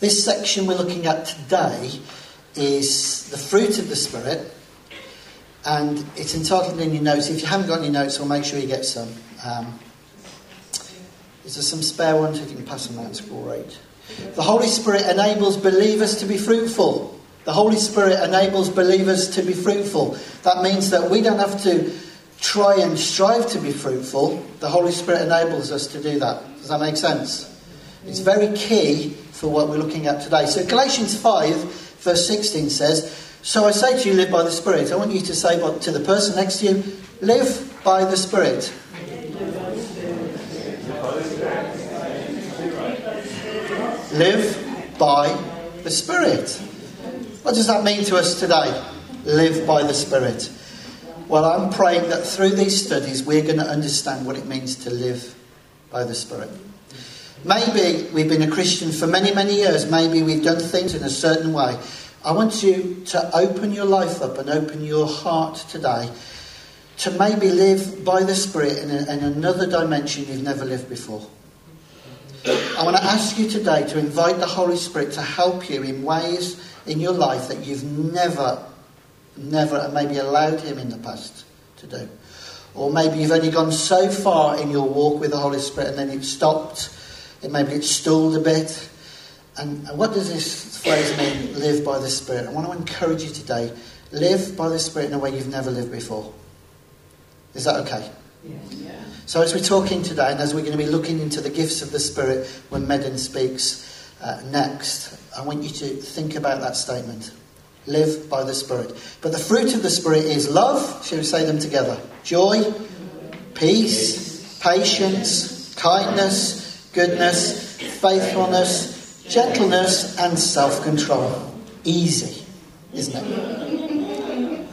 This section we're looking at today is the fruit of the Spirit, and it's entitled in your notes. If you haven't got any notes, I'll make sure you get some. Is there some spare ones? If you can pass them out, it's great. The Holy Spirit enables believers to be fruitful. The Holy Spirit enables believers to be fruitful. That means that we don't have to try and strive to be fruitful. The Holy Spirit enables us to do that. Does that make sense? It's very key for what we're looking at today. So Galatians 5, verse 16 says, "So I say to you, live by the Spirit." I want you to say to the person next to you, live by the Spirit. Live by the Spirit. What does that mean to us today? Live by the Spirit. Well, I'm praying that through these studies we're going to understand what it means to live by the Spirit. Maybe we've been a Christian for many, many years. Maybe we've done things in a certain way. I want you to open your life up and open your heart today to maybe live by the Spirit in another dimension you've never lived before. I want to ask you today to invite the Holy Spirit to help you in ways in your life that you've never maybe allowed him in the past to do. Or maybe you've only gone so far in your walk with the Holy Spirit and then it stopped, and maybe it stalled a bit. And what does this phrase mean, live by the Spirit? I want to encourage you today, live by the Spirit in a way you've never lived before. Is that okay? Yeah. So as we're talking today, and as we're going to be looking into the gifts of the Spirit when Medan speaks next, I want you to think about that statement. Live by the Spirit. But the fruit of the Spirit is love. Shall we say them together? Joy, peace, patience, kindness, goodness, faithfulness, gentleness, and self-control. Easy, isn't it?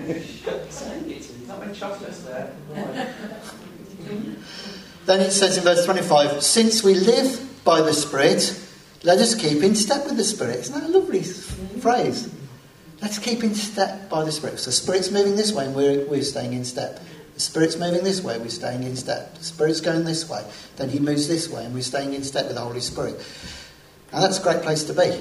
Then it says in verse 25, "Since we live by the Spirit, let us keep in step with the Spirit." Isn't that a lovely phrase? Let's keep in step by the Spirit. So the Spirit's moving this way and we're staying in step. The Spirit's moving this way, we're staying in step. The Spirit's going this way, then he moves this way and we're staying in step with the Holy Spirit. Now that's a great place to be.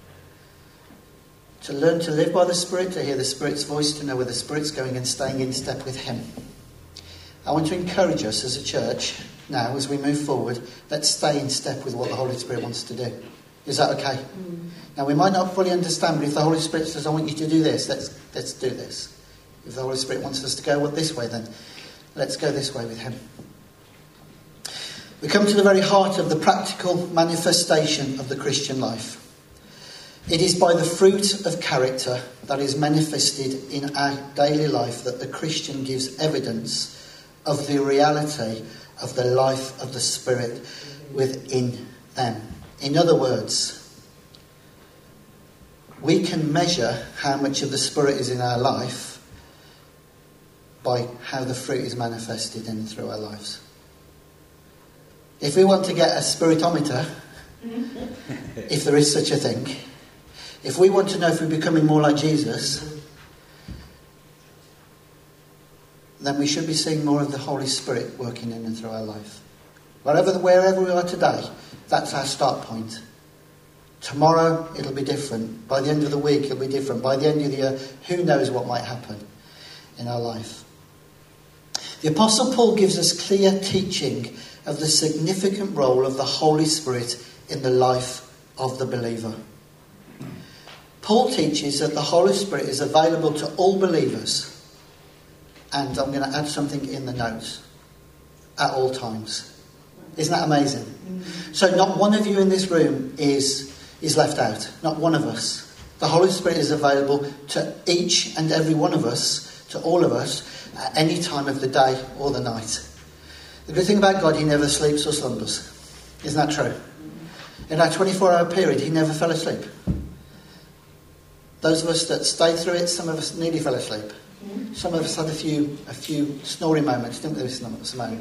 To learn to live by the Spirit, to hear the Spirit's voice, to know where the Spirit's going and staying in step with him. I want to encourage us as a church now, as we move forward, let's stay in step with what the Holy Spirit wants to do. Is that okay? Now, we might not fully understand, but if the Holy Spirit says, I want you to do this, let's do this. If the Holy Spirit wants us to go this way, then let's go this way with him. We come to the very heart of the practical manifestation of the Christian life. It is by the fruit of character that is manifested in our daily life that the Christian gives evidence of the reality of the life of the Spirit within them. In other words, we can measure how much of the Spirit is in our life by how the fruit is manifested in and through our lives. If we want to get a spiritometer, if there is such a thing, if we want to know if we're becoming more like Jesus, then we should be seeing more of the Holy Spirit working in and through our life. Wherever we are today, that's our start point. Tomorrow, it'll be different. By the end of the week, it'll be different. By the end of the year, who knows what might happen in our life. The Apostle Paul gives us clear teaching of the significant role of the Holy Spirit in the life of the believer. Paul teaches that the Holy Spirit is available to all believers. And I'm going to add something in the notes. At all times. Isn't that amazing? So not one of you in this room is left out. Not one of us. The Holy Spirit is available to each and every one of us, to all of us, at any time of the day or the night. The good thing about God, he never sleeps or slumbers. Isn't that true? In our 24-hour period, he never fell asleep. Those of us that stayed through it, some of us nearly fell asleep. Some of us had a few snoring moments, didn't we, Simone?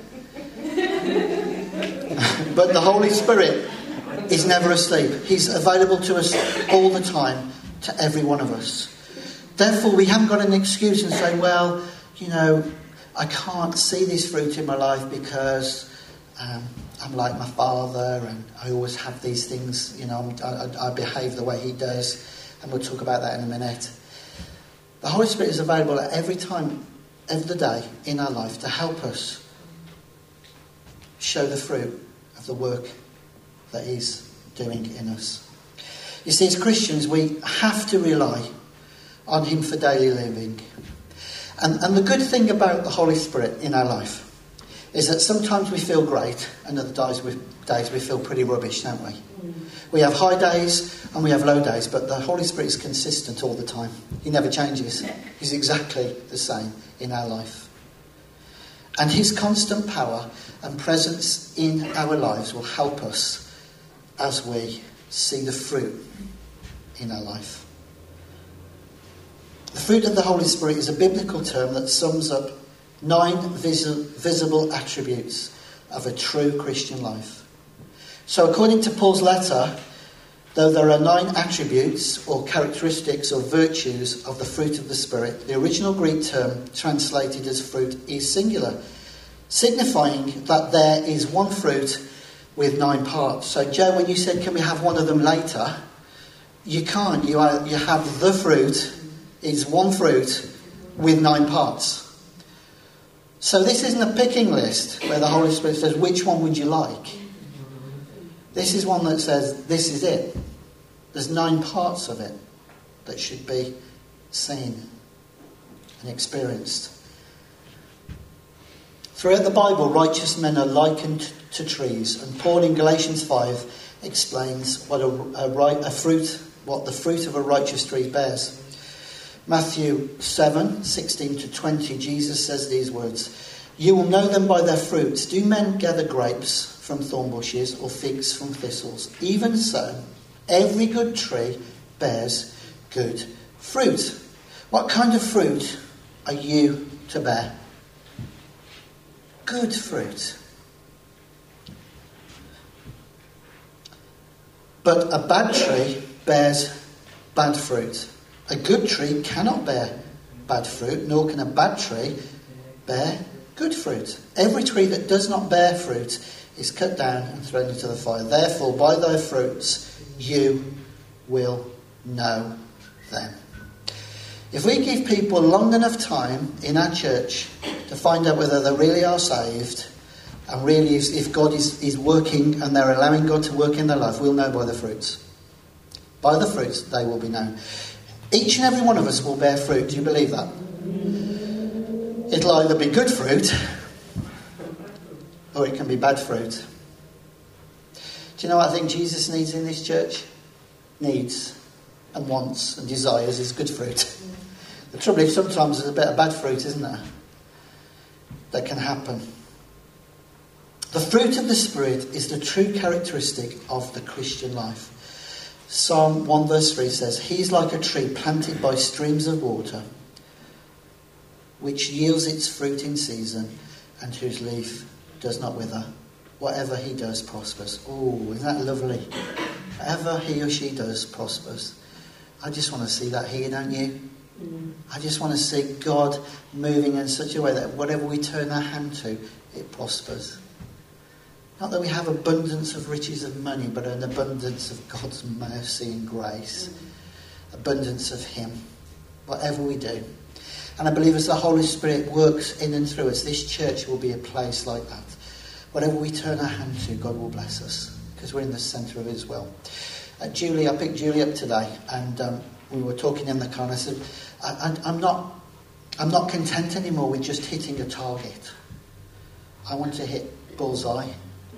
But the Holy Spirit is never asleep. He's available to us all the time, to every one of us. Therefore, we haven't got an excuse and say, well, I can't see this fruit in my life because I'm like my father, and I always have these things, I behave the way he does, and we'll talk about that in a minute. The Holy Spirit is available at every time of the day in our life to help us show the fruit of the work that he's doing in us. You see, as Christians, we have to rely on him for daily living. And the good thing about the Holy Spirit in our life is that sometimes we feel great, and other days we feel pretty rubbish, don't we? We have high days and we have low days, but the Holy Spirit is consistent all the time. He never changes. He's exactly the same in our life. And his constant power and presence in our lives will help us as we see the fruit in our life. The fruit of the Holy Spirit is a biblical term that sums up 9 visible attributes of a true Christian life. So according to Paul's letter, though there are 9 attributes or characteristics or virtues of the fruit of the Spirit, the original Greek term translated as fruit is singular, signifying that there is one fruit with 9 parts. So Joe, when you said, can we have one of them later? You can't. You have the fruit. It's one fruit with 9 parts. So this isn't a picking list where the Holy Spirit says, which one would you like? This is one that says, this is it. There's 9 parts of it that should be seen and experienced. Throughout the Bible, righteous men are likened to trees, and Paul in Galatians 5 explains what the fruit of a righteous tree bears. Matthew 7:16 to 20, Jesus says these words, "You will know them by their fruits. Do men gather grapes from thorn bushes or figs from thistles? Even so, every good tree bears good fruit." What kind of fruit are you to bear? Good fruit. But a bad tree bears bad fruit. A good tree cannot bear bad fruit, nor can a bad tree bear good fruit. Every tree that does not bear fruit is cut down and thrown into the fire. Therefore, by their fruits you will know them. If we give people long enough time in our church to find out whether they really are saved, and really if God is working and they're allowing God to work in their life, we'll know by the fruits. By the fruits they will be known. Each and every one of us will bear fruit. Do you believe that? It'll either be good fruit or it can be bad fruit. Do you know what I think Jesus needs in this church? Needs and wants and desires is good fruit. The trouble is sometimes there's a bit of bad fruit, isn't there? That can happen. The fruit of the Spirit is the true characteristic of the Christian life. Psalm 1 verse 3 says, "He is like a tree planted by streams of water, which yields its fruit in season, and whose leaf does not wither. Whatever he does prospers." Oh, isn't that lovely? Whatever he or she does prospers. I just want to see that here, don't you? I just want to see God moving in such a way that whatever we turn our hand to, it prospers. Not that we have abundance of riches of money, but an abundance of God's mercy and grace. Abundance of him. Whatever we do. And I believe as the Holy Spirit works in and through us, this church will be a place like that. Whatever we turn our hand to, God will bless us. Because we're in the centre of his will. I picked Julie up today, and we were talking in the car, and I said, I'm not content anymore with just hitting a target. I want to hit bullseye.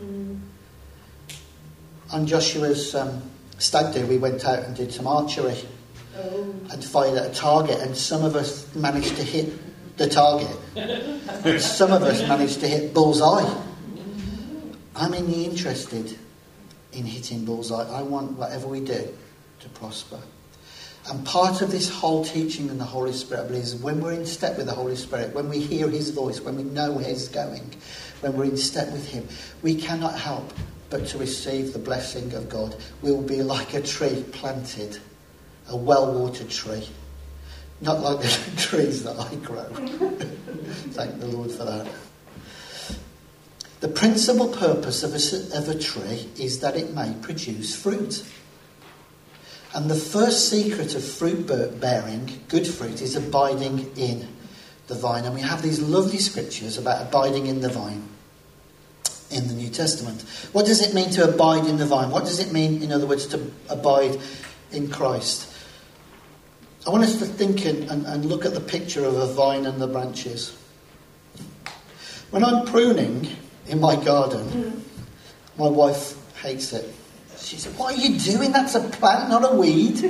On Joshua's stag do, we went out and did some archery and fired at a target, and some of us managed to hit the target. Some of us managed to hit bullseye. I'm only interested in hitting bullseye. I want whatever we do to prosper. And part of this whole teaching and the Holy Spirit, I believe, is when we're in step with the Holy Spirit, when we hear his voice, when we know where he's going, when we're in step with him, we cannot help but to receive the blessing of God. We will be like a tree planted, a well-watered tree. Not like the trees that I grow. Thank the Lord for that. The principal purpose of a tree is that it may produce fruit. And the first secret of fruit bearing, good fruit, is abiding in the vine. And we have these lovely scriptures about abiding in the vine in the New Testament. What does it mean to abide in the vine? What does it mean, in other words, to abide in Christ? I want us to think and look at the picture of a vine and the branches. When I'm pruning in my garden, my wife hates it. She said, "What are you doing? That's a plant, not a weed."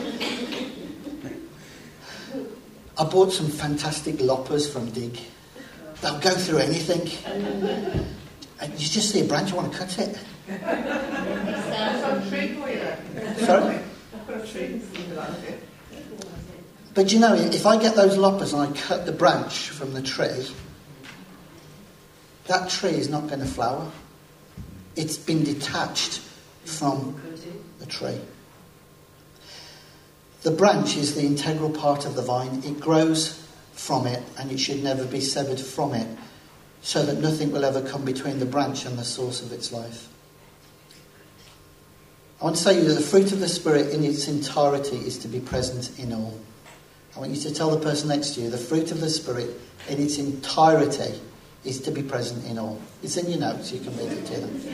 I bought some fantastic loppers from Dig. They'll go through anything. And you just see a branch, you want to cut it. Sorry? But you know, if I get those loppers and I cut the branch from the tree, that tree is not going to flower. It's been detached from the tree. The branch is the integral part of the vine. It grows from it, and it should never be severed from it, so that nothing will ever come between the branch and the source of its life. I want to say to you that the fruit of the Spirit in its entirety is to be present in all. I want you to tell the person next to you, the fruit of the Spirit in its entirety is to be present in all. It's in your notes, you can read it to them.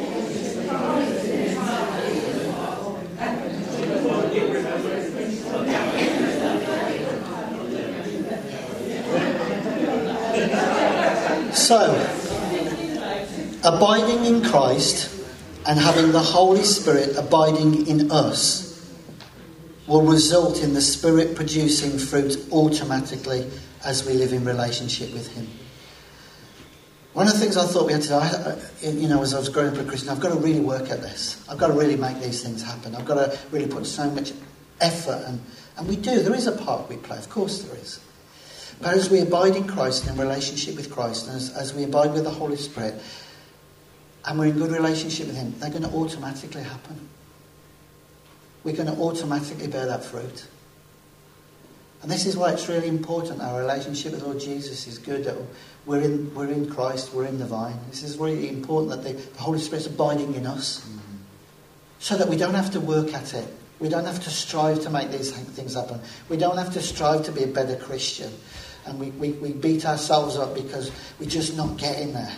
So, abiding in Christ and having the Holy Spirit abiding in us will result in the Spirit producing fruit automatically as we live in relationship with Him. One of the things I thought we had to do, as I was growing up a Christian, I've got to really work at this. I've got to really make these things happen. I've got to really put so much effort, and we do. There is a part we play, of course there is. But as we abide in Christ and in relationship with Christ, and as we abide with the Holy Spirit, and we're in good relationship with Him, they're going to automatically happen. We're going to automatically bear that fruit. And this is why it's really important. Our relationship with Lord Jesus is good. That we're in Christ, we're in the vine. This is really important that the Holy Spirit's abiding in us, so that we don't have to work at it. We don't have to strive to make these things happen. We don't have to strive to be a better Christian. And we beat ourselves up because we're just not getting there.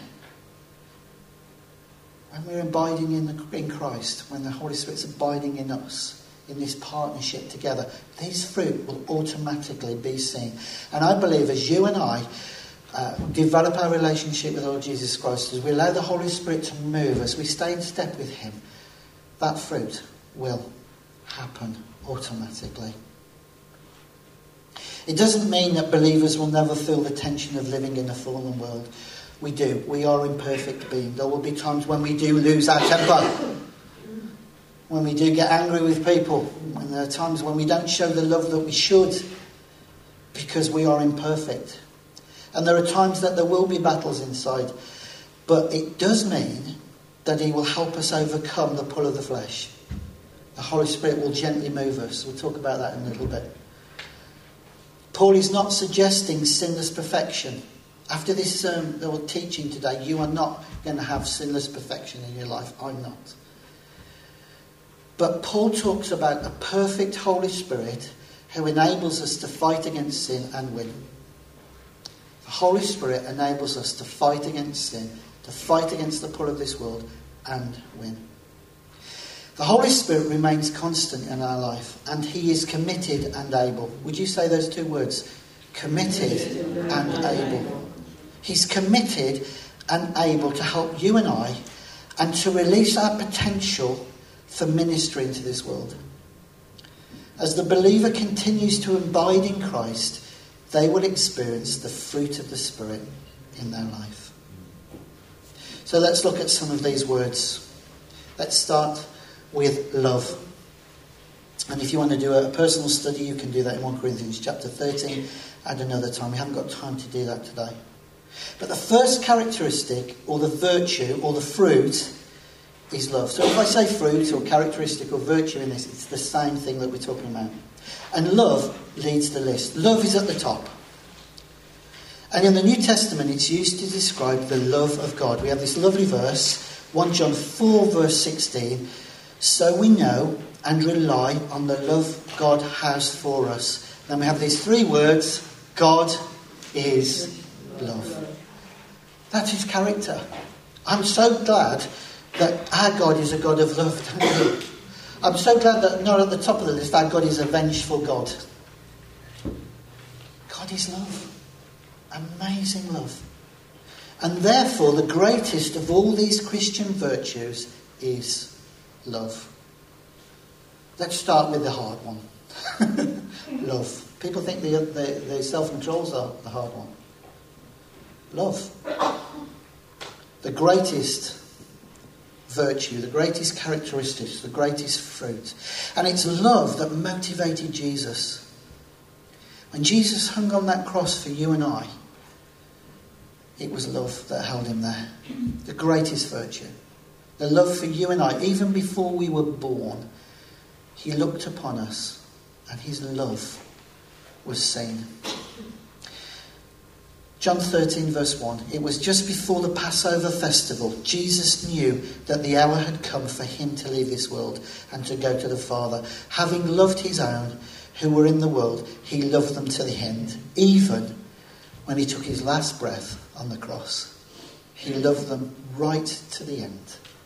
When we're abiding in Christ, when the Holy Spirit's abiding in us, in this partnership together, these fruit will automatically be seen. And I believe as you and I develop our relationship with Lord Jesus Christ, as we allow the Holy Spirit to move, as we stay in step with Him, that fruit will happen automatically. It doesn't mean that believers will never feel the tension of living in a fallen world. We do. We are imperfect beings. There will be times when we do lose our temper, when we do get angry with people, when there are times when we don't show the love that we should, because we are imperfect. And there are times that there will be battles inside, but it does mean that He will help us overcome the pull of the flesh. The Holy Spirit will gently move us. We'll talk about that in a little bit. Paul is not suggesting sinless perfection. After this teaching today, you are not going to have sinless perfection in your life. I'm not. But Paul talks about a perfect Holy Spirit who enables us to fight against sin and win. The Holy Spirit enables us to fight against sin, to fight against the pull of this world and win. The Holy Spirit remains constant in our life, and He is committed and able. Would you say those two words? Committed and able. He's committed and able to help you and I, and to release our potential for ministry into this world. As the believer continues to abide in Christ, they will experience the fruit of the Spirit in their life. So let's look at some of these words. Let's start with love. And if you want to do a personal study, you can do that in 1 Corinthians chapter 13 at another time. We haven't got time to do that today. But the first characteristic, or the virtue, or the fruit, is love. So if I say fruit, or characteristic, or virtue in this, it's the same thing that we're talking about. And love leads the list. Love is at the top. And in the New Testament, it's used to describe the love of God. We have this lovely verse, 1 John 4, verse 16. So we know and rely on the love God has for us. Then we have these three words, God is love. That's his character. I'm so glad that our God is a God of love, don't you? I'm so glad that not at the top of the list, our God is a vengeful God. God is love. Amazing love. And therefore, the greatest of all these Christian virtues is love. Let's start with the hard one. Love. People think the self-controls are the hard one. Love. The greatest virtue, the greatest characteristics, the greatest fruit. And it's love that motivated Jesus. When Jesus hung on that cross for you and I, it was love that held him there. The greatest virtue. The love for you and I, even before we were born, he looked upon us and his love was seen. John 13 verse 1. It was just before the Passover festival. Jesus knew that the hour had come for him to leave this world and to go to the Father. Having loved his own who were in the world, he loved them to the end. Even when he took his last breath on the cross, he loved them right to the end.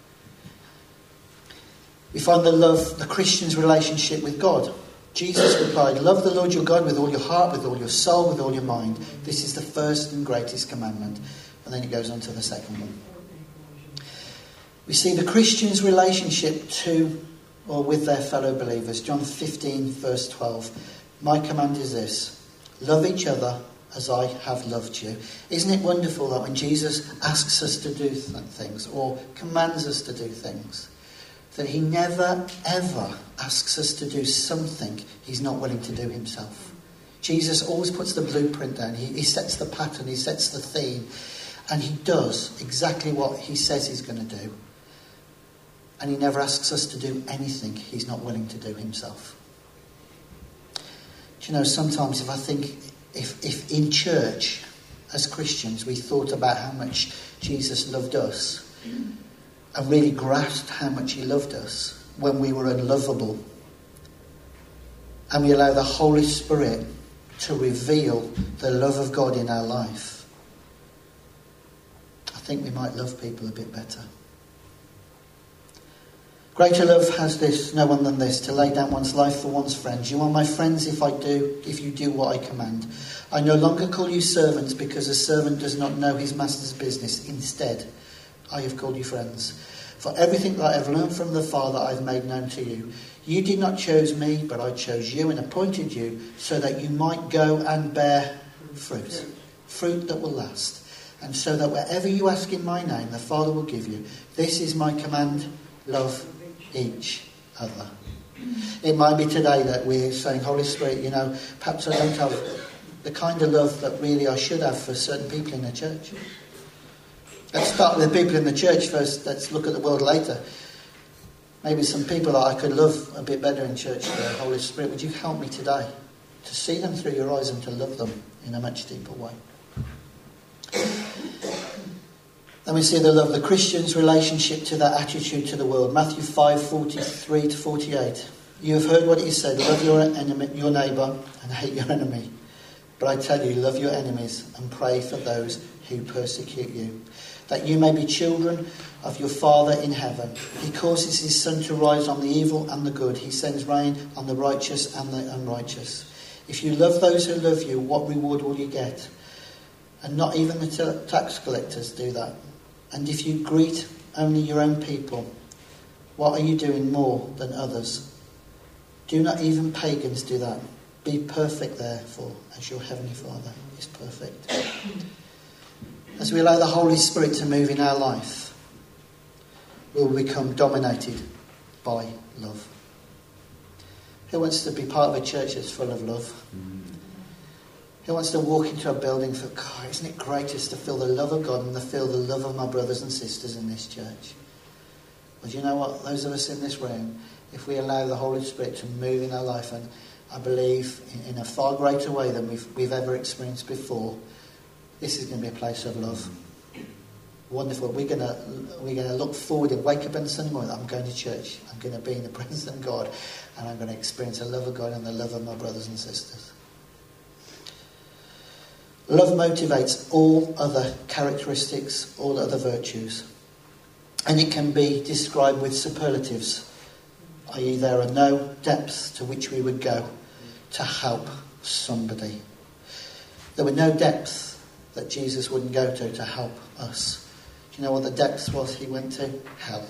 We find the Christian's relationship with God. Jesus replied, love the Lord your God with all your heart, with all your soul, with all your mind. This is the first and greatest commandment. And then it goes on to the second one. We see the Christian's relationship to or with their fellow believers. John 15 verse 12. My command is this: love each other as I have loved you. Isn't it wonderful that when Jesus asks us to do things or commands us to do things, that he never ever asks us to do something he's not willing to do himself. Jesus always puts the blueprint down. He sets the pattern, he sets the theme, and he does exactly what he says he's going to do. And he never asks us to do anything he's not willing to do himself. Do you know, sometimes if I think, if in church, as Christians, we thought about how much Jesus loved us, and really grasped how much he loved us when we were unlovable, and we allow the Holy Spirit to reveal the love of God in our life, I think we might love people a bit better. Greater love has this, no one than this, to lay down one's life for one's friends. You are my friends if you do what I command. I no longer call you servants, because a servant does not know his master's business. Instead, I have called you friends. For everything that I have learned from the Father I have made known to you. You did not choose me, but I chose you and appointed you so that you might go and bear fruit. Fruit that will last. And so that wherever you ask in my name, the Father will give you. This is my command: love each other. It might be today that we're saying, Holy Spirit, you know, perhaps I don't have the kind of love that really I should have for certain people in the church. Let's start with the people in the church first. Let's look at the world later. Maybe some people that I could love a bit better in church. Holy Spirit, would you help me today to see them through your eyes and to love them in a much deeper way? Then we see the Christian's relationship to that attitude to the world. Matthew 5:43 to 48. You have heard what he said: love your enemy, your neighbour, and hate your enemy. But I tell you, love your enemies and pray for those who persecute you, that you may be children of your Father in heaven. He causes his sun to rise on the evil and the good. He sends rain on the righteous and the unrighteous. If you love those who love you, what reward will you get? And not even the tax collectors do that. And if you greet only your own people, what are you doing more than others? Do not even pagans do that. Be perfect, therefore, as your heavenly Father is perfect. As we allow the Holy Spirit to move in our life, we'll become dominated by love. Who wants to be part of a church that's full of love? Who wants to walk into a building for, God, isn't it great just to feel the love of God and to feel the love of my brothers and sisters in this church? Well, do you know what? Those of us in this room, if we allow the Holy Spirit to move in our life, and I believe in a far greater way than we've ever experienced before, This is going to be a place of love. Wonderful. We're going to look forward and wake up on Sunday morning. I'm going to church. I'm going to be in the presence of God, and I'm going to experience the love of God and the love of my brothers and sisters. Love motivates all other characteristics, all other virtues. And it can be described with superlatives, i.e. there are no depths to which we would go to help somebody. There were no depths that Jesus wouldn't go to help us. Do you know what the depth was he went to? Hell.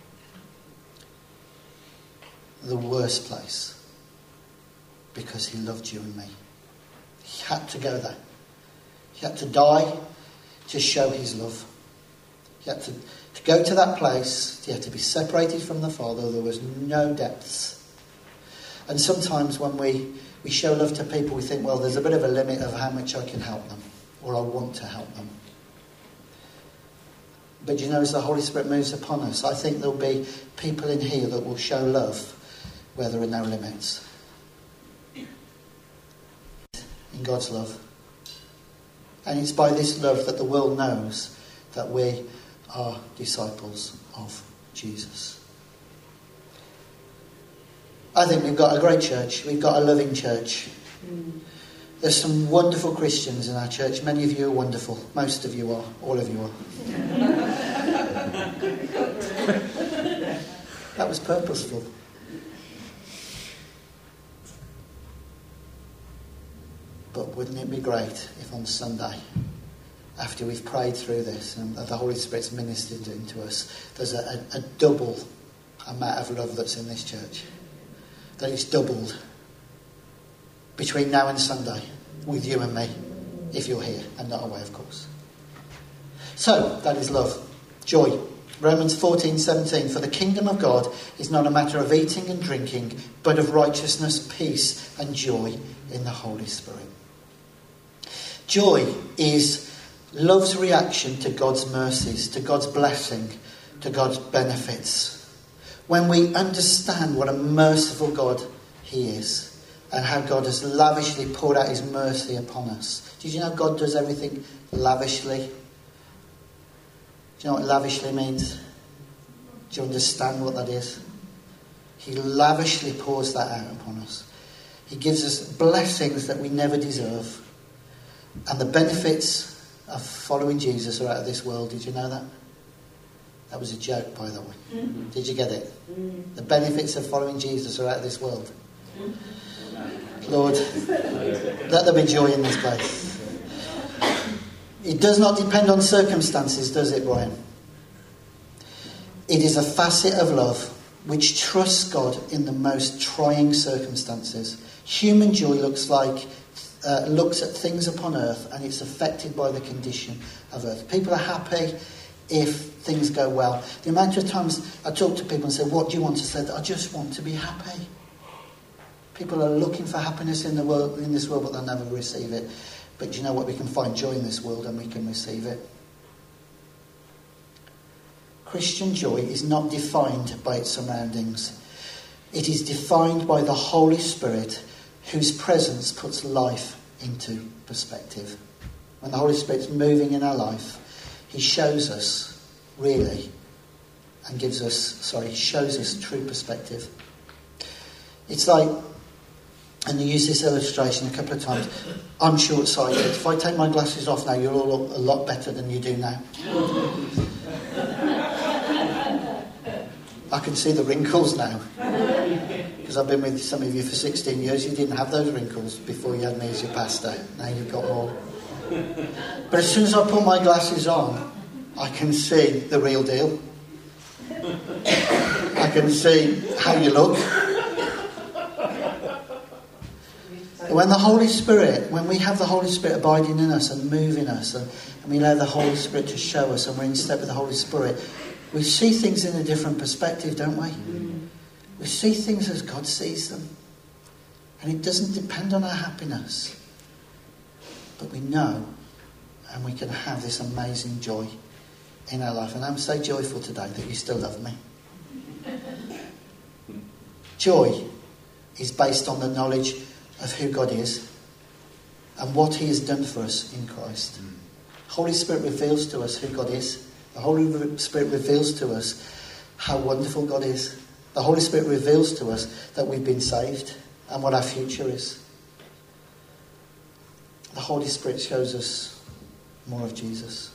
The worst place. Because he loved you and me. He had to go there. He had to die to show his love. He had to go to that place. He had to be separated from the Father. There was no depths. And sometimes when we show love to people, we think, well, there's a bit of a limit of how much I can help them, or I want to help them. But you know, as the Holy Spirit moves upon us, I think there'll be people in here that will show love where there are no limits. In God's love. And it's by this love that the world knows that we are disciples of Jesus. I think we've got a great church. We've got a loving church. There's some wonderful Christians in our church. Many of you are wonderful. Most of you are. All of you are. That was purposeful. But wouldn't it be great if on Sunday, after we've prayed through this and the Holy Spirit's ministered into us, there's a double amount of love that's in this church? That it's doubled between now and Sunday with you and me, if you're here and not away, of course. So, that is love. Joy. Romans 14:17. For the kingdom of God is not a matter of eating and drinking, but of righteousness, peace and joy in the Holy Spirit. Joy is love's reaction to God's mercies, to God's blessing, to God's benefits. When we understand what a merciful God he is and how God has lavishly poured out his mercy upon us. Did you know God does everything lavishly? Do you know what lavishly means? Do you understand what that is? He lavishly pours that out upon us. He gives us blessings that we never deserve. And the benefits of following Jesus are out of this world. Did you know that? That was a joke, by the way. Mm-hmm. Did you get it? Mm-hmm. The benefits of following Jesus are out of this world. Mm-hmm. Lord, let there be joy in this place. It does not depend on circumstances, does it, Brian? It is a facet of love which trusts God in the most trying circumstances. Human joy looks at things upon earth and it's affected by the condition of earth. People are happy if things go well. The amount of times I talk to people and say, what do you want to say? I just want to be happy. People are looking for happiness in this world, but they'll never receive it. But do you know what? We can find joy in this world and we can receive it. Christian joy is not defined by its surroundings. It is defined by the Holy Spirit, whose presence puts life into perspective. When the Holy Spirit's moving in our life, he shows us, really, and shows us true perspective. It's like, and you use this illustration a couple of times, I'm short-sighted. If I take my glasses off now, you'll all look a lot better than you do now. I can see the wrinkles now. Because I've been with some of you for 16 years. You didn't have those wrinkles before you had me as your pastor. Now you've got more. But as soon as I put my glasses on, I can see the real deal. I can see how you look. When we have the Holy Spirit abiding in us and moving us, and we allow the Holy Spirit to show us, and we're in step with the Holy Spirit, we see things in a different perspective, don't we? We see things as God sees them. And it doesn't depend on our happiness. But we know, and we can have this amazing joy in our life. And I'm so joyful today that you still love me. Joy is based on the knowledge of who God is and what he has done for us in Christ. Holy Spirit reveals to us who God is. The Holy Spirit reveals to us how wonderful God is. The Holy Spirit reveals to us that we've been saved and what our future is. The Holy Spirit shows us more of Jesus.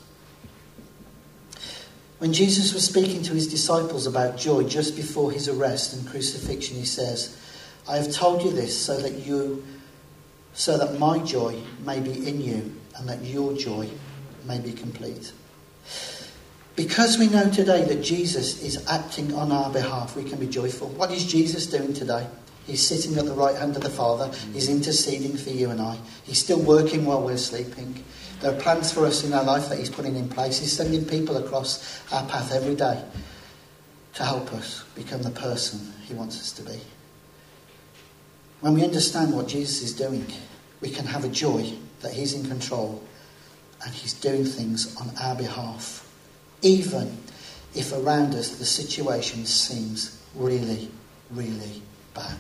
When Jesus was speaking to his disciples about joy just before his arrest and crucifixion, he says, I have told you this so that my joy may be in you and that your joy may be complete. Because we know today that Jesus is acting on our behalf, we can be joyful. What is Jesus doing today? He's sitting at the right hand of the Father. He's interceding for you and I. He's still working while we're sleeping. There are plans for us in our life that he's putting in place. He's sending people across our path every day to help us become the person he wants us to be. When we understand what Jesus is doing, we can have a joy that he's in control and he's doing things on our behalf, even if around us the situation seems really, really bad.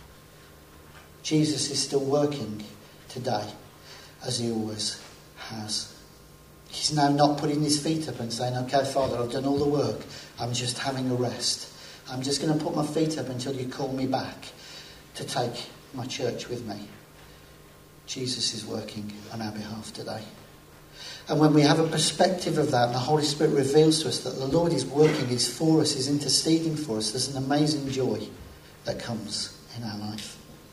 Jesus is still working today as he always has. He's now not putting his feet up and saying, okay, Father, I've done all the work. I'm just having a rest. I'm just going to put my feet up until you call me back to take my church with me. Jesus is working on our behalf today. And when we have a perspective of that, and the Holy Spirit reveals to us that the Lord is working, is for us, is interceding for us, there's an amazing joy that comes in our life.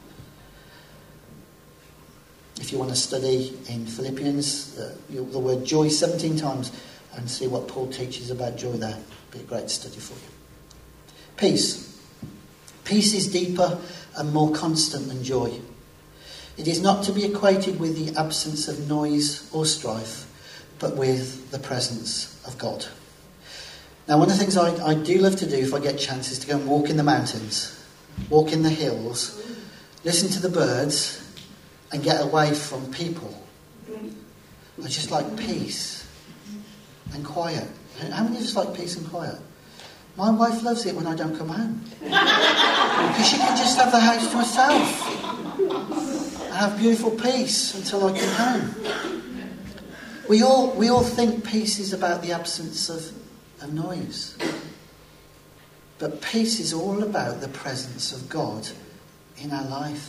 If you want to study in Philippians, the word joy 17 times and see what Paul teaches about joy there. Be a great study for you. Peace. Peace is deeper and more constant than joy. It is not to be equated with the absence of noise or strife, but with the presence of God. Now, one of the things I do love to do if I get chance is to go and walk in the mountains, walk in the hills, listen to the birds, and get away from people. I just like peace and quiet. How many just like peace and quiet? My wife loves it when I don't come home. Because she can just have the house to herself and have beautiful peace until I come home. We all think peace is about the absence of noise. But peace is all about the presence of God in our life.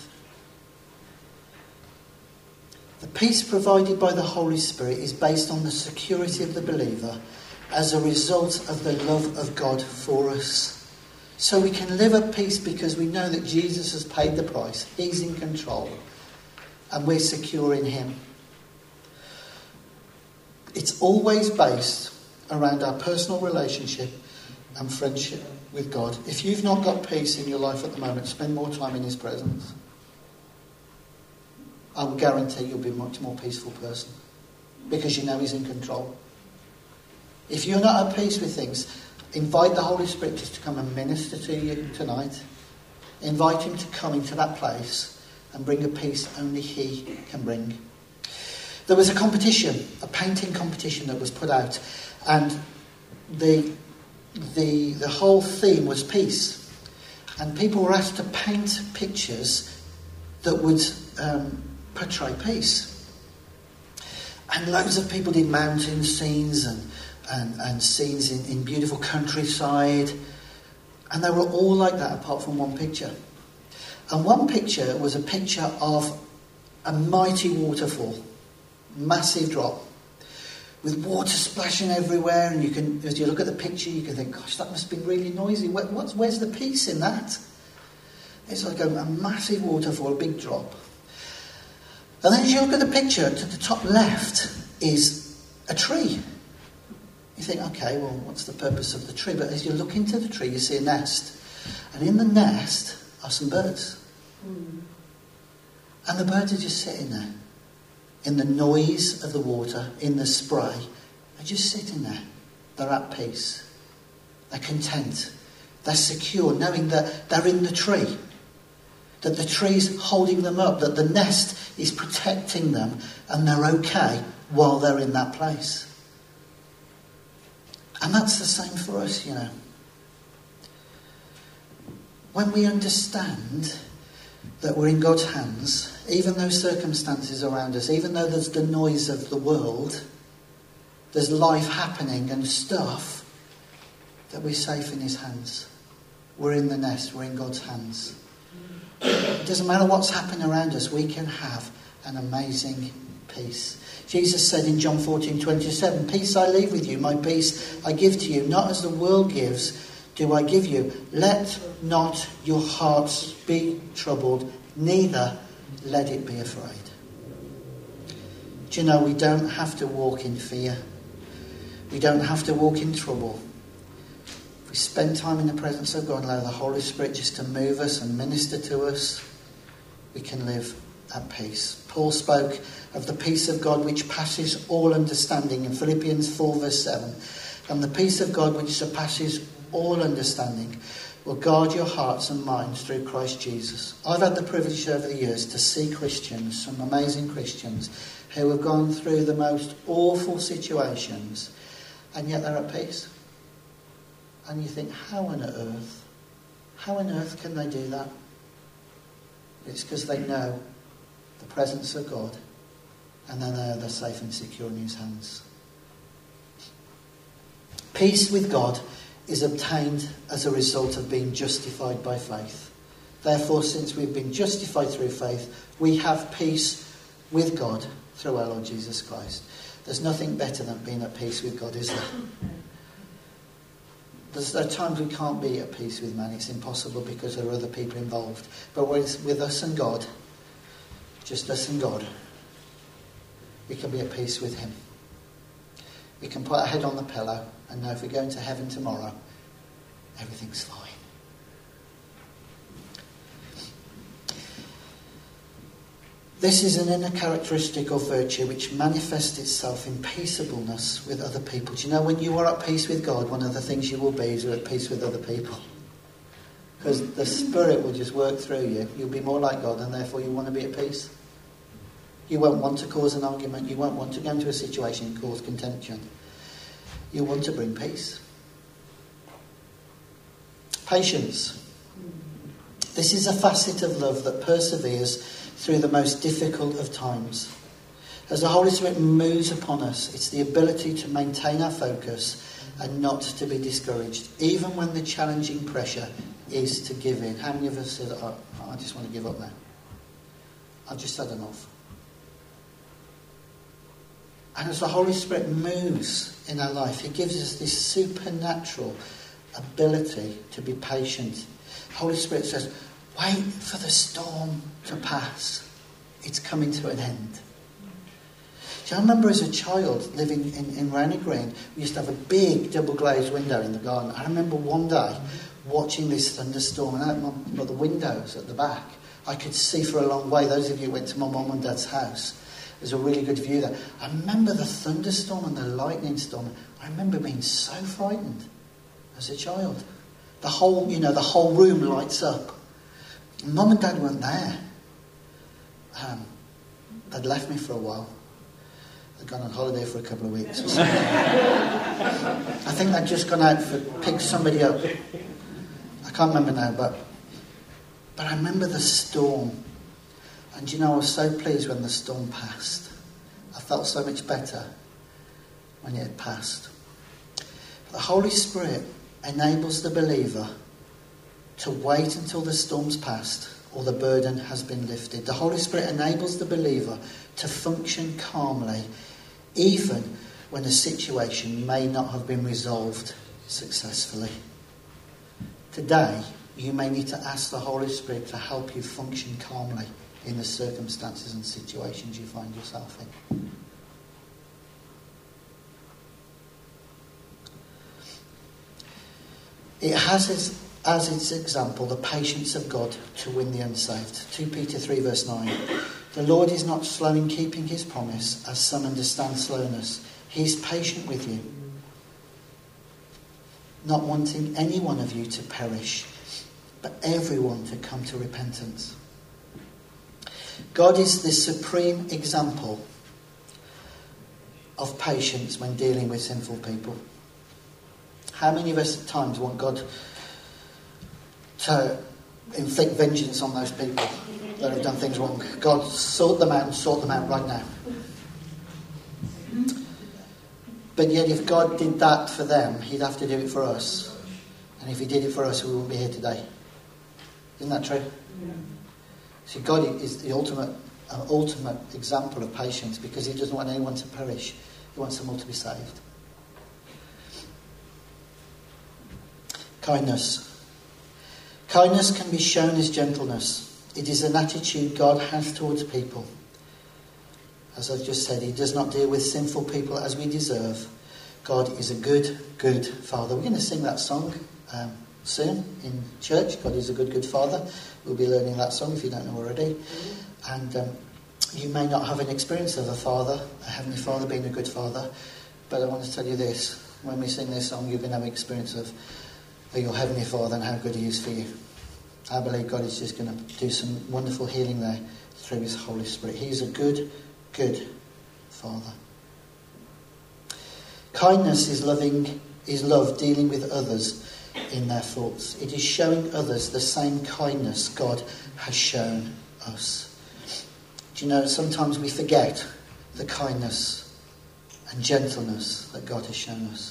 The peace provided by the Holy Spirit is based on the security of the believer as a result of the love of God for us. So we can live at peace because we know that Jesus has paid the price. He's in control. And we're secure in him. It's always based around our personal relationship and friendship with God. If you've not got peace in your life at the moment, spend more time in his presence. I will guarantee you'll be a much more peaceful person because you know he's in control. If you're not at peace with things, invite the Holy Spirit just to come and minister to you tonight. Invite him to come into that place and bring a peace only he can bring. There was a competition, a painting competition that was put out, and the whole theme was peace. And people were asked to paint pictures that would portray peace. And loads of people did mountain scenes and scenes in beautiful countryside. And they were all like that apart from one picture. And one picture was a picture of a mighty waterfall, massive drop, with water splashing everywhere. And you can, as you look at the picture, you can think, gosh, that must have been really noisy. Where's the peace in that? It's like a massive waterfall, a big drop. And then as you look at the picture, to the top left is a tree. You think, okay, well, what's the purpose of the tree? But as you look into the tree, you see a nest. And in the nest are some birds. And the birds are just sitting there. In the noise of the water, in the spray. They're just sitting there. They're at peace. They're content. They're secure, knowing that they're in the tree. That the tree's holding them up. That the nest is protecting them. And they're okay while they're in that place. And that's the same for us, you know. When we understand that we're in God's hands, even though circumstances around us, even though there's the noise of the world, there's life happening and stuff, that we're safe in his hands. We're in the nest. We're in God's hands. It doesn't matter what's happening around us. We can have an amazing peace. Jesus said in John 14:27, "Peace I leave with you, my peace I give to you. Not as the world gives, do I give you. Let not your hearts be troubled, neither let it be afraid." Do you know, we don't have to walk in fear. We don't have to walk in trouble. If we spend time in the presence of God and allow the Holy Spirit just to move us and minister to us, we can live at peace. Paul spoke of the peace of God which passes all understanding in Philippians 4 verse 7. "And the peace of God which surpasses all understanding will guard your hearts and minds through Christ Jesus." I've had the privilege over the years to see Christians, some amazing Christians, who have gone through the most awful situations, and yet they're at peace. And you think, how on earth can they do that? It's because they know the presence of God, and they know they're safe and secure in his hands. Peace with God is obtained as a result of being justified by faith. Therefore, since we've been justified through faith, we have peace with God through our Lord Jesus Christ. There's nothing better than being at peace with God, is there? There are times we can't be at peace with man. It's impossible because there are other people involved. But with us and God, just us and God, we can be at peace with him. We can put our head on the pillow and know if we go into heaven tomorrow, everything's fine. This is an inner characteristic of virtue which manifests itself in peaceableness with other people. Do you know, when you are at peace with God, one of the things you will be is you're at peace with other people. Because the Spirit will just work through you. You'll be more like God, and therefore you want to be at peace. You won't want to cause an argument. You won't want to go into a situation and cause contention. You want to bring peace. Patience. This is a facet of love that perseveres through the most difficult of times. As the Holy Spirit moves upon us, it's the ability to maintain our focus and not to be discouraged, even when the challenging pressure is to give in. How many of us said, I just want to give up now? I've just had enough. And as the Holy Spirit moves in our life, he gives us this supernatural ability to be patient. The Holy Spirit says, wait for the storm to pass. It's coming to an end. Do you remember as a child living in Rainy Green, we used to have a big double glazed window in the garden. I remember one day watching this thunderstorm, and out the windows at the back, I could see for a long way. Those of you who went to my mum and dad's house, there's a really good view there. I remember the thunderstorm and the lightning storm. I remember being so frightened as a child. The whole room lights up. Mum and Dad weren't there. They'd left me for a while. They'd gone on holiday for a couple of weeks or something. I think they'd just gone out to pick somebody up. I can't remember now, but I remember the storm. And I was so pleased when the storm passed. I felt so much better when it had passed. The Holy Spirit enables the believer to wait until the storm's passed or the burden has been lifted. The Holy Spirit enables the believer to function calmly, even when a situation may not have been resolved successfully. Today, you may need to ask the Holy Spirit to help you function calmly in the circumstances and situations you find yourself in. It has as its example the patience of God to win the unsaved. 2 Peter 3 verse 9. The Lord is not slow in keeping his promise, as some understand slowness. He is patient with you, not wanting any one of you to perish, but everyone to come to repentance. God is the supreme example of patience when dealing with sinful people. How many of us at times want God to inflict vengeance on those people that have done things wrong? God, sort them out right now. But yet if God did that for them, he'd have to do it for us. And if he did it for us, we wouldn't be here today. Isn't that true? Yeah. See, God is the ultimate example of patience, because he doesn't want anyone to perish. He wants them all to be saved. Kindness. Kindness can be shown as gentleness. It is an attitude God has towards people. As I've just said, he does not deal with sinful people as we deserve. God is a good, good Father. We're going to sing that song soon in church. God is a good, good Father. We'll be learning that song if you don't know already. And you may not have an experience of a Heavenly Father being a good Father, but I want to tell you this. When we sing this song, you're going to have an experience of your Heavenly Father and how good he is for you. I believe God is just going to do some wonderful healing there through his Holy Spirit. He's a good, good Father. Kindness is love dealing with others in their faults. It is showing others the same kindness God has shown us. Do you know, sometimes we forget the kindness and gentleness that God has shown us.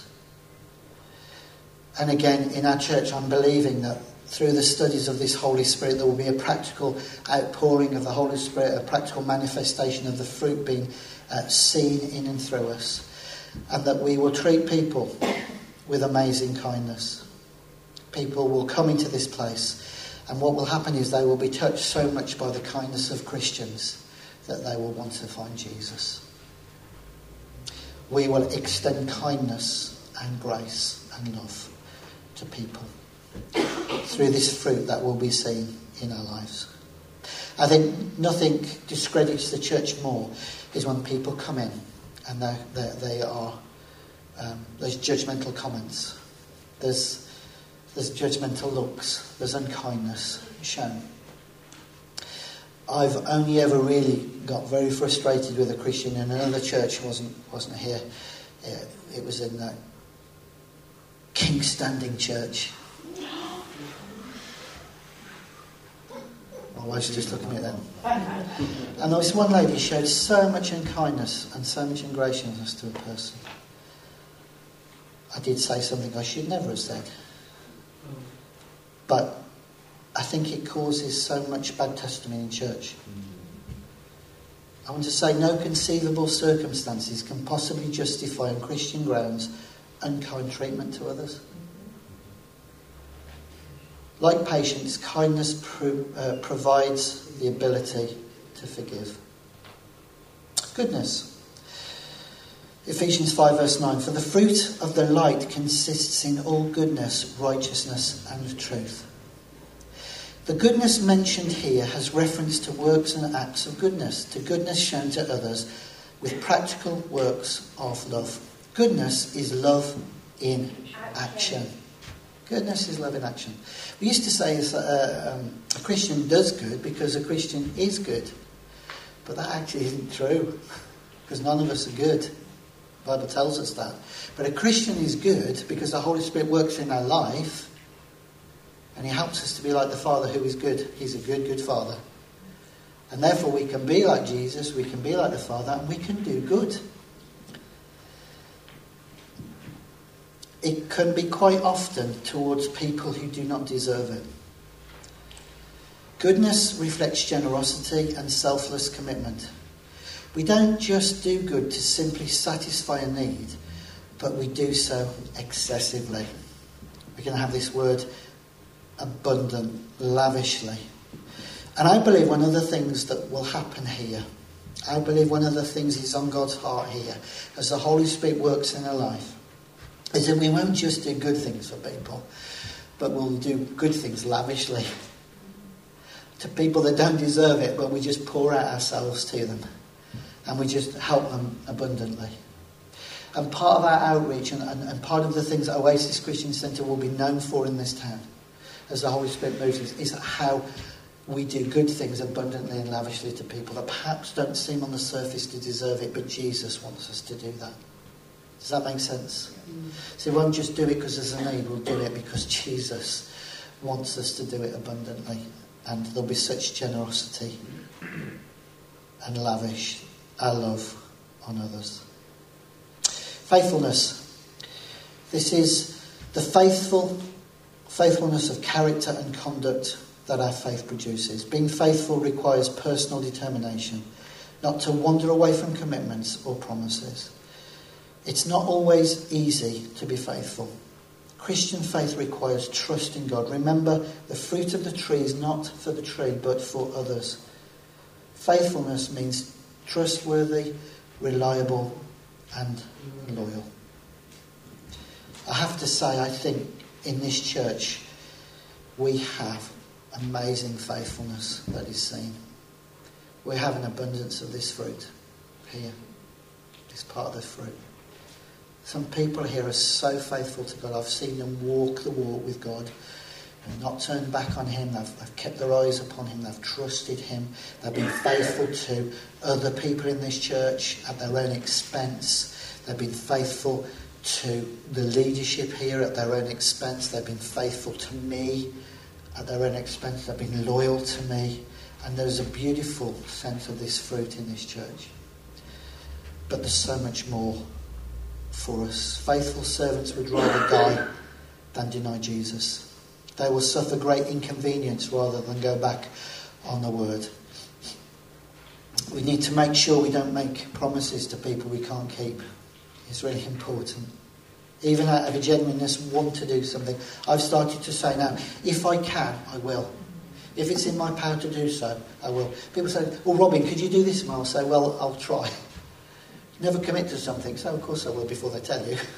And again, in our church, I'm believing that through the studies of this Holy Spirit, there will be a practical outpouring of the Holy Spirit, a practical manifestation of the fruit being seen in and through us. And that we will treat people with amazing kindness. People will come into this place, and what will happen is they will be touched so much by the kindness of Christians that they will want to find Jesus. We will extend kindness and grace and love to people through this fruit that will be seen in our lives. I think nothing discredits the church more is when people come in and they are there's judgmental comments, there's judgmental looks, there's unkindness shown. I've only ever really got very frustrated with a Christian in another church. Wasn't here. It was in the King Standing Church. My wife's just looking at them. And there was one lady showed so much unkindness and so much ungraciousness to a person. I did say something I should never have said. But I think it causes so much bad testimony in church. I want to say no conceivable circumstances can possibly justify on Christian grounds unkind treatment to others. Like patience, kindness provides the ability to forgive. Goodness. Ephesians 5 verse 9. For the fruit of the light consists in all goodness, righteousness and truth. The goodness mentioned here has reference to works and acts of goodness, to goodness shown to others with practical works of love. Goodness is love in action. Goodness is love in action. We used to say that a Christian does good because a Christian is good. But that actually isn't true, because none of us are good. The Bible tells us that. But a Christian is good because the Holy Spirit works in our life, and he helps us to be like the Father who is good. He's a good, good Father. And therefore we can be like Jesus, we can be like the Father, and we can do good. It can be quite often towards people who do not deserve it. Goodness reflects generosity and selfless commitment. We don't just do good to simply satisfy a need, but we do so excessively. We're going to have this word abundant, lavishly. And I believe one of the things that will happen here, I believe one of the things is on God's heart here, as the Holy Spirit works in our life, is that we won't just do good things for people, but we'll do good things lavishly. To people that don't deserve it, but we just pour out ourselves to them. And we just help them abundantly. And part of our outreach and part of the things that Oasis Christian Centre will be known for in this town, as the Holy Spirit moves us, is how we do good things abundantly and lavishly to people that perhaps don't seem on the surface to deserve it, but Jesus wants us to do that. Does that make sense? So we won't just do it because there's a need, we'll do it because Jesus wants us to do it abundantly. And there'll be such generosity and lavish our love on others. Faithfulness. This is the faithfulness of character and conduct that our faith produces. Being faithful requires personal determination, not to wander away from commitments or promises. It's not always easy to be faithful. Christian faith requires trust in God. Remember, the fruit of the tree is not for the tree, but for others. Faithfulness means trustworthy, reliable, and loyal. I have to say, I think in this church we have amazing faithfulness that is seen. We have an abundance of this fruit here. It's part of the fruit. Some people here are so faithful to God. I've seen them walk the walk with God and not turn back on him. They've kept their eyes upon him. They've trusted him. They've been faithful to other people in this church at their own expense. They've been faithful to the leadership here at their own expense. They've been faithful to me at their own expense. They've been loyal to me. And there's a beautiful sense of this fruit in this church. But there's so much more for us. Faithful servants would rather die than deny Jesus. They will suffer great inconvenience rather than go back on the word. We need to make sure we don't make promises to people we can't keep. It's really important. Even out of a genuineness, want to do something. I've started to say now, if I can, I will. If it's in my power to do so, I will. People say, well, Robin, could you do this? And I'll say, well, I'll try. Never commit to something, so of course I will before they tell you.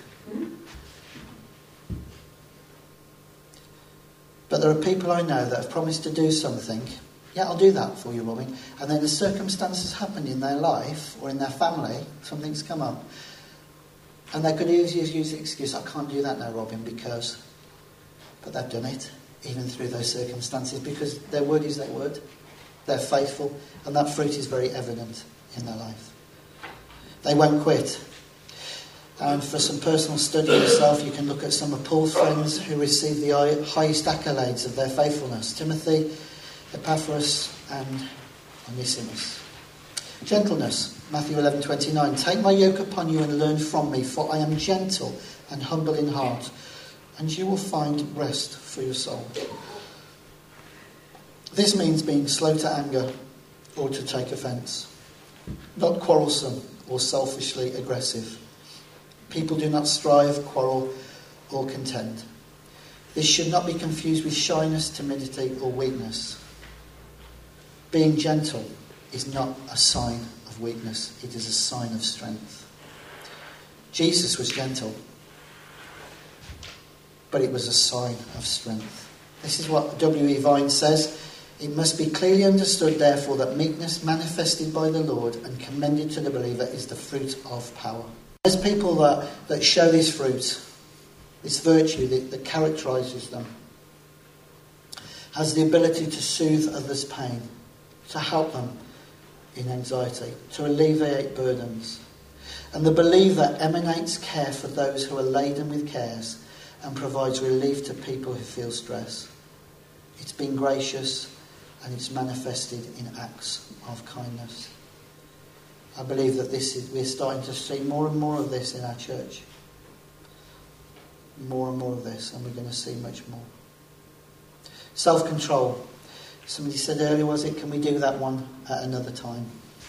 But there are people I know that have promised to do something. Yeah, I'll do that for you, Robin. And then the circumstances happen in their life or in their family, something's come up. And they could easily use the excuse, I can't do that now, Robin, because... But they've done it, even through those circumstances, because their word is their word. They're faithful, and that fruit is very evident in their life. They won't quit. And for some personal study yourself, you can look at some of Paul's friends who received the highest accolades of their faithfulness. Timothy, Epaphras, and Onesimus. Gentleness. Matthew 11:29. Take my yoke upon you and learn from me, for I am gentle and humble in heart, and you will find rest for your soul. This means being slow to anger or to take offence, not quarrelsome or selfishly aggressive. People do not strive, quarrel, or contend. This should not be confused with shyness, timidity, or weakness. Being gentle is not a sign of weakness. It is a sign of strength. Jesus was gentle, but it was a sign of strength. This is what W.E. Vine says. It must be clearly understood, therefore, that meekness manifested by the Lord and commended to the believer is the fruit of power. There's people that show this fruit, this virtue that characterises them, has the ability to soothe others' pain, to help them in anxiety, to alleviate burdens. And the believer emanates care for those who are laden with cares and provides relief to people who feel stress. It's been gracious and it's manifested in acts of kindness. I believe that we're starting to see more and more of this in our church. More and more of this, and we're going to see much more. Self-control. Somebody said earlier, was it, can we do that one at another time?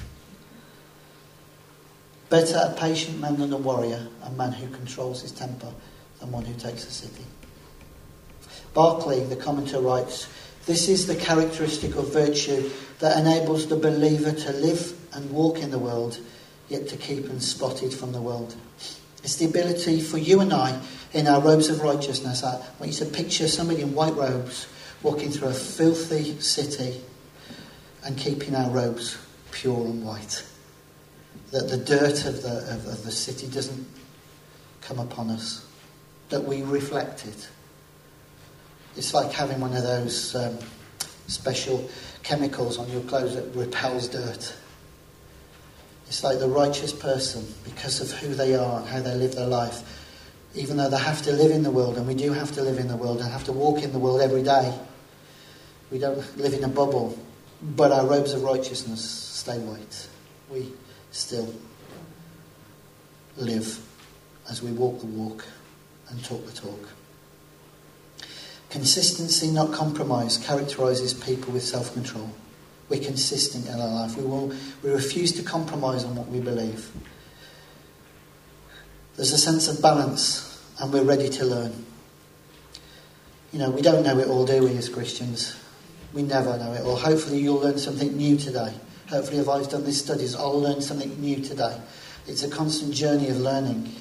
Better a patient man than a warrior, a man who controls his temper, than one who takes a city. Barclay, the commentator, writes, this is the characteristic of virtue that enables the believer to live and walk in the world, yet to keep unspotted from the world. It's the ability for you and I, in our robes of righteousness, I want you to picture somebody in white robes walking through a filthy city and keeping our robes pure and white. That the dirt of the city doesn't come upon us. That we reflect it. It's like having one of those special chemicals on your clothes that repels dirt. It's like the righteous person, because of who they are and how they live their life, even though they have to live in the world, and we do have to live in the world and have to walk in the world every day. We don't live in a bubble, but our robes of righteousness stay white. We still live as we walk the walk and talk the talk. Consistency, not compromise, characterises people with self-control. We're consistent in our life. We refuse to compromise on what we believe. There's a sense of balance, and we're ready to learn. You know, we don't know it all, do we, as Christians? We never know it all. Hopefully you'll learn something new today. Hopefully if I've done these studies, I'll learn something new today. It's a constant journey of learning.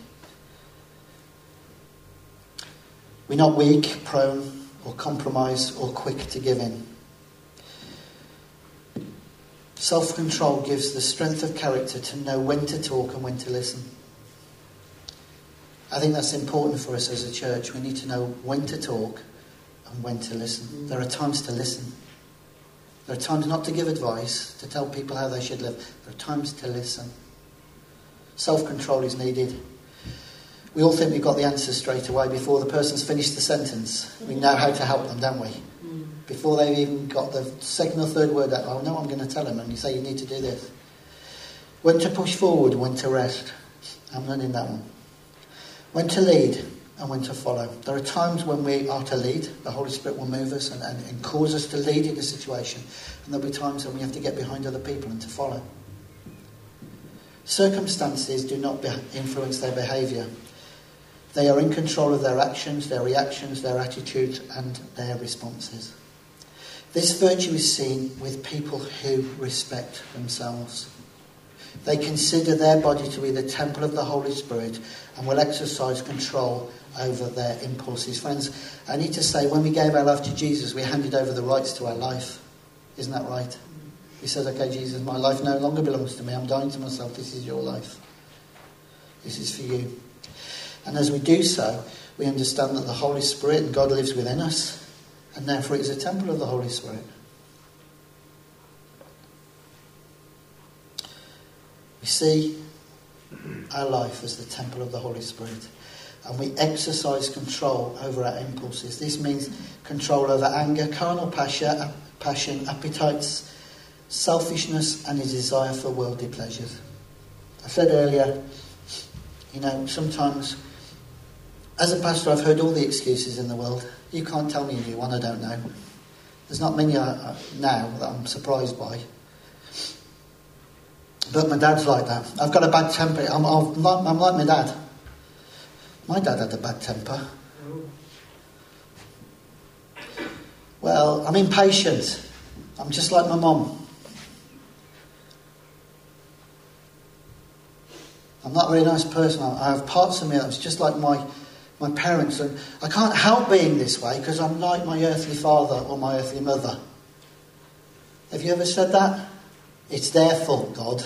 We're not weak, prone, or compromise, or quick to give in. Self-control gives the strength of character to know when to talk and when to listen. I think that's important for us as a church. We need to know when to talk and when to listen. There are times to listen. There are times not to give advice, to tell people how they should live. There are times to listen. Self-control is needed. We all think we've got the answers straight away before the person's finished the sentence. We know how to help them, don't we? Before they've even got the second or third word out, oh no, I'm going to tell them, and you say you need to do this. When to push forward, when to rest. I'm learning that one. When to lead and when to follow. There are times when we are to lead. The Holy Spirit will move us and cause us to lead in a situation. And there'll be times when we have to get behind other people and to follow. Circumstances do not influence their behaviour. They are in control of their actions, their reactions, their attitudes and their responses. This virtue is seen with people who respect themselves. They consider their body to be the temple of the Holy Spirit and will exercise control over their impulses. Friends, I need to say, when we gave our life to Jesus, we handed over the rights to our life. Isn't that right? We said, okay, Jesus, my life no longer belongs to me. I'm dying to myself. This is your life. This is for you. And as we do so, we understand that the Holy Spirit and God lives within us, and therefore it is a temple of the Holy Spirit. We see our life as the temple of the Holy Spirit, and we exercise control over our impulses. This means control over anger, carnal passion, appetites, selfishness, and a desire for worldly pleasures. I said earlier, you know, sometimes as a pastor I've heard all the excuses in the world. You can't tell me a new one, I don't know. There's not many now that I'm surprised by. But my dad's like that. I've got a bad temper. I'm like my dad. My dad had a bad temper. Well, I'm impatient. I'm just like my mum. I'm not a very nice person. I have parts of me that's just like my parents. And I can't help being this way because I'm like my earthly father or my earthly mother. Have you ever said that? It's their fault, God.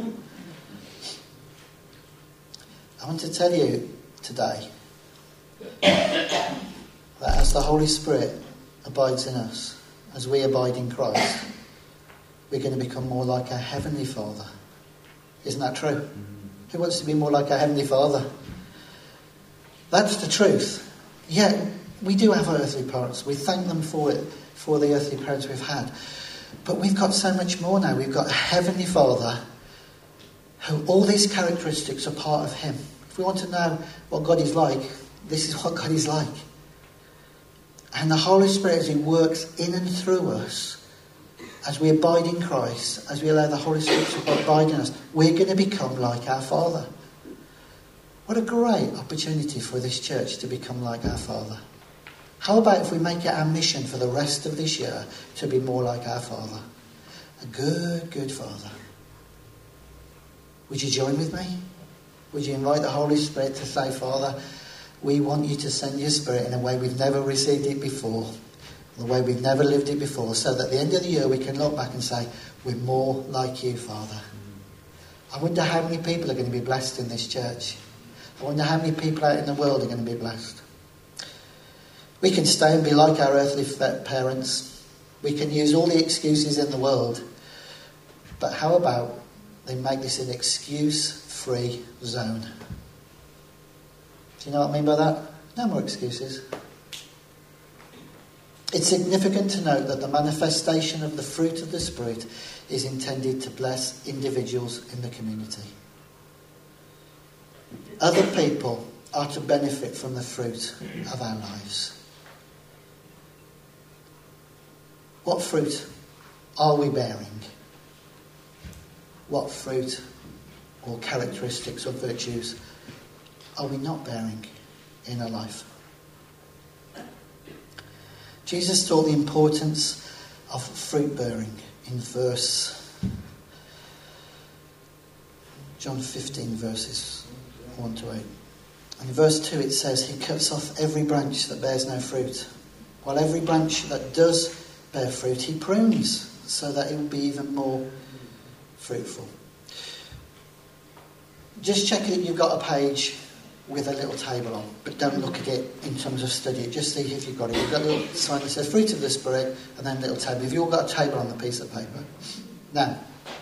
I want to tell you today that as the Holy Spirit abides in us, as we abide in Christ, we're going to become more like our Heavenly Father. Isn't that true? Mm-hmm. Who wants to be more like our Heavenly Father? That's the truth. Yeah, we do have earthly parents. We thank them for it, for the earthly parents we've had. But we've got so much more now. We've got a Heavenly Father who all these characteristics are part of him. If we want to know what God is like, this is what God is like. And the Holy Spirit, as he works in and through us, as we abide in Christ, as we allow the Holy Spirit to abide in us, we're going to become like our Father. What a great opportunity for this church to become like our Father. How about if we make it our mission for the rest of this year to be more like our Father? A good, good Father. Would you join with me? Would you invite the Holy Spirit to say, Father, we want you to send your Spirit in a way we've never received it before, the way we've never lived it before, so that at the end of the year we can look back and say, we're more like you, Father. I wonder how many people are going to be blessed in this church. I wonder how many people out in the world are going to be blessed. We can stay and be like our earthly parents. We can use all the excuses in the world. But how about they make this an excuse-free zone? Do you know what I mean by that? No more excuses. It's significant to note that the manifestation of the fruit of the Spirit is intended to bless individuals in the community. Other people are to benefit from the fruit of our lives. What fruit are we bearing? What fruit or characteristics or virtues are we not bearing in our life? Jesus taught the importance of fruit bearing in John 15 verses 1 to 8. And in verse 2 it says, he cuts off every branch that bears no fruit, while every branch that does bear fruit he prunes, so that it will be even more fruitful. Just check that you've got a page with a little table on, but don't look at it in terms of study it. Just see if you've got it. You've got a little sign that says fruit of the Spirit, and then a little table. Have you all got a table on the piece of paper? Now,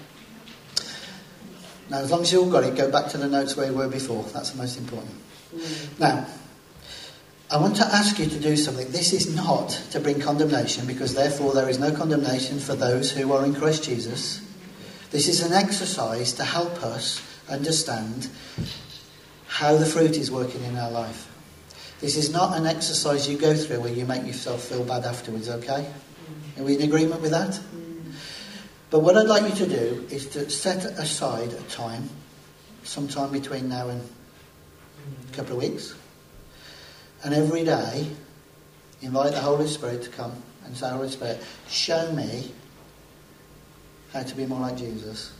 as long as you've all got it, go back to the notes where you were before. That's the most important. Now, I want to ask you to do something. This is not to bring condemnation, because therefore there is no condemnation for those who are in Christ Jesus. This is an exercise to help us understand how the fruit is working in our life. This is not an exercise you go through where you make yourself feel bad afterwards, okay? Are we in agreement with that? But what I'd like you to do is to set aside a time, sometime between now and a couple of weeks, and every day invite the Holy Spirit to come and say, Holy Spirit, show me how to be more like Jesus.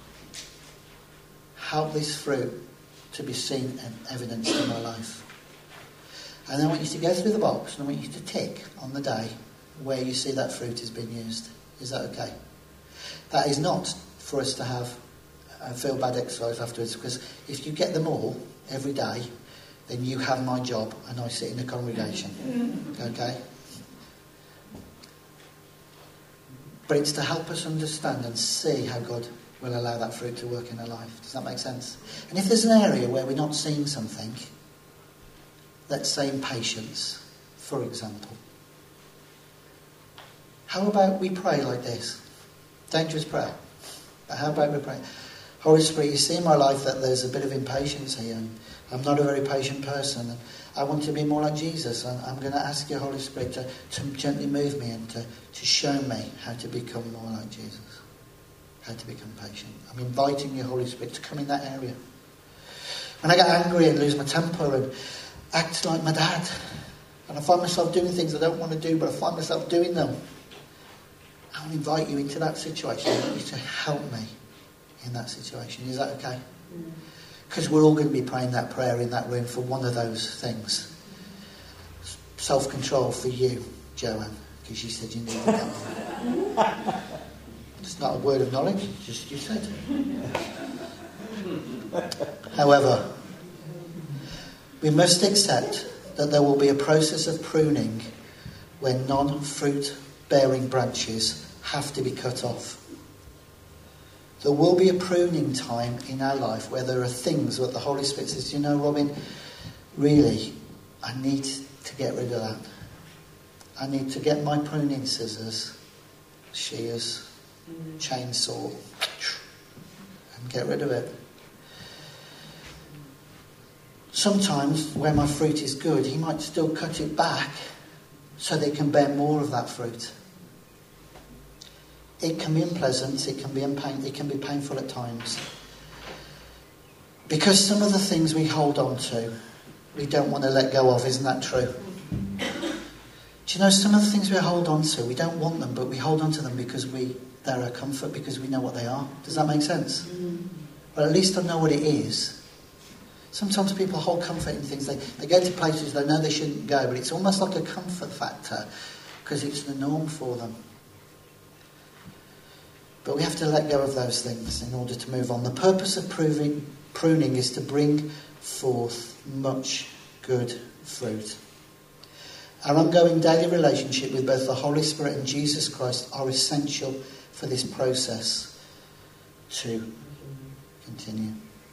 Help this fruit to be seen and evidenced in my life. And then I want you to go through the box and I want you to tick on the day where you see that fruit has been used. Is that okay? That is not for us to have a feel bad exercise afterwards, because if you get them all every day, then you have my job and I sit in the congregation. Okay? But it's to help us understand and see how God will allow that fruit to work in our life. Does that make sense? And if there's an area where we're not seeing something, let's say impatience, for example, how about we pray like this? Dangerous prayer. But how about we pray? Holy Spirit, you see in my life that there's a bit of impatience here, and I'm not a very patient person, and I want to be more like Jesus, and I'm going to ask you, Holy Spirit, to gently move me and to show me how to become more like Jesus, how to become patient. I'm inviting you, Holy Spirit, to come in that area. When I get angry and lose my temper and act like my dad, and I find myself doing things I don't want to do, but I find myself doing them, I'll invite you into that situation. I want you to help me in that situation. Is that okay? Because we're all going to be praying that prayer in that room for one of those things. Self-control for you, Joanne, because you said you needed that one. It's not a word of knowledge, just you said. However, we must accept that there will be a process of pruning when non-fruit bearing branches have to be cut off. There will be a pruning time in our life where there are things that the Holy Spirit says, you know, Robin, really, I need to get rid of that. I need to get my pruning scissors, shears, chainsaw, and get rid of it. Sometimes, where my fruit is good, he might still cut it back so they can bear more of that fruit. It can be unpleasant, it can be painful at times. Because some of the things we hold on to, we don't want to let go of, isn't that true? Do you know, some of the things we hold on to, we don't want them, but we hold on to them because they're a comfort, because we know what they are. Does that make sense? Well, at least I know what it is. Sometimes people hold comfort in things. They go to places they know they shouldn't go, but it's almost like a comfort factor because it's the norm for them. But we have to let go of those things in order to move on. The purpose of pruning is to bring forth much good fruit. Our ongoing daily relationship with both the Holy Spirit and Jesus Christ are essential for this process to continue.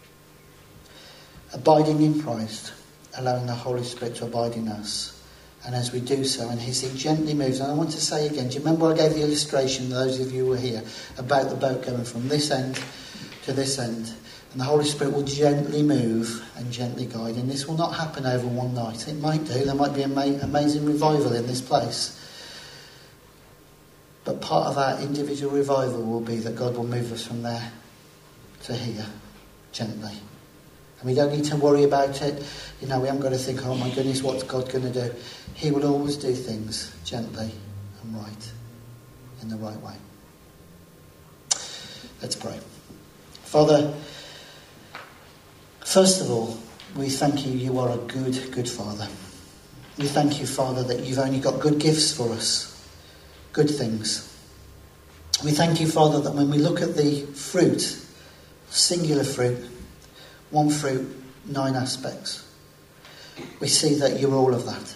Abiding in Christ, allowing the Holy Spirit to abide in us. And as we do so, and as he gently moves, and I want to say again, do you remember I gave the illustration, those of you who were here, about the boat going from this end to this end? And the Holy Spirit will gently move and gently guide. And this will not happen over one night. It might do. There might be amazing revival in this place. But part of our individual revival will be that God will move us from there to here, gently. And we don't need to worry about it. We haven't got to think, oh my goodness, what's God going to do? He will always do things gently and right, in the right way. Let's pray. Father, first of all, we thank you. You are a good, good Father. We thank you, Father, that you've only got good gifts for us. Good things. We thank you, Father, that when we look at the fruit, singular fruit, one fruit, 9 aspects, we see that you're all of that.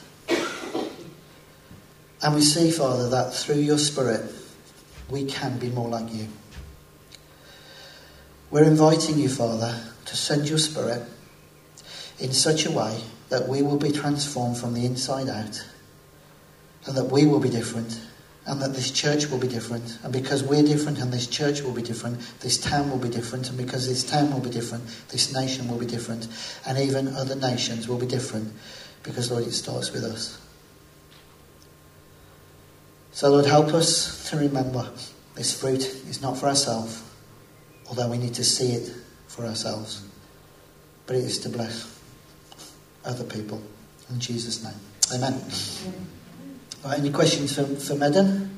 And we see, Father, that through your Spirit, we can be more like you. We're inviting you, Father, to send your Spirit in such a way that we will be transformed from the inside out, and that we will be different, and that this church will be different. And because we're different and this church will be different, this town will be different. And because this town will be different, this nation will be different. And even other nations will be different. Because, Lord, it starts with us. So, Lord, help us to remember this fruit is not for ourselves, although we need to see it for ourselves. But it is to bless other people. In Jesus' name. Amen. Any questions for Medan?